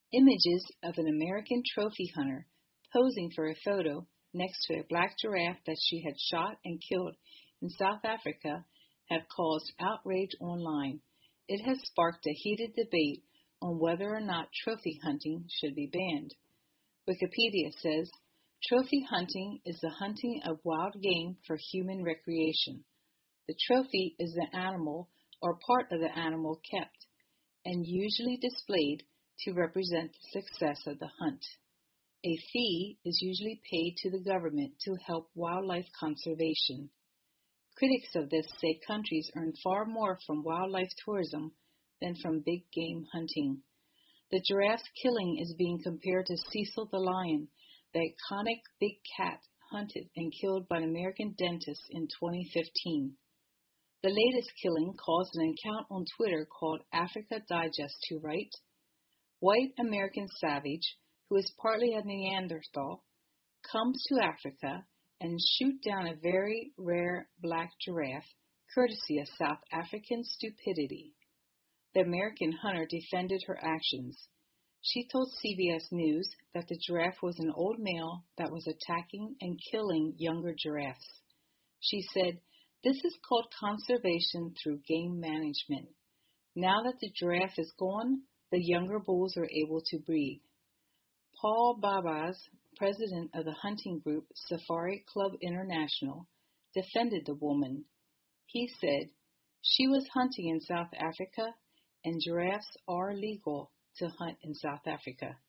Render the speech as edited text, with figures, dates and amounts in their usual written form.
Images of an American trophy hunter posing for a photo next to a black giraffe that she had shot and killed in South Africa have caused outrage online. It has sparked a heated debate on whether or not trophy hunting should be banned. Wikipedia says, trophy hunting is the hunting of wild game for human recreation. The trophy is the animal or part of the animal kept, and usually displayed to represent the success of the hunt. A fee is usually paid to the government to help wildlife conservation. Critics of this say countries earn far more from wildlife tourism than from big game hunting. The giraffe's killing is being compared to Cecil the lion, the iconic big cat hunted and killed by an American dentist in 2015. The latest killing caused an account on Twitter called Africa Digest to write, "White American savage, who is partly a Neanderthal, comes to Africa and shoot down a very rare black giraffe, courtesy of South African stupidity." The American hunter defended her actions. She told CBS News that the giraffe was an old male that was attacking and killing younger giraffes. She said, "This is called conservation through game management. Now that the giraffe is gone, the younger bulls are able to breed." Paul Babas, president of the hunting group Safari Club International, defended the woman. He said, "She was hunting in South Africa, and giraffes are legal to hunt in South Africa."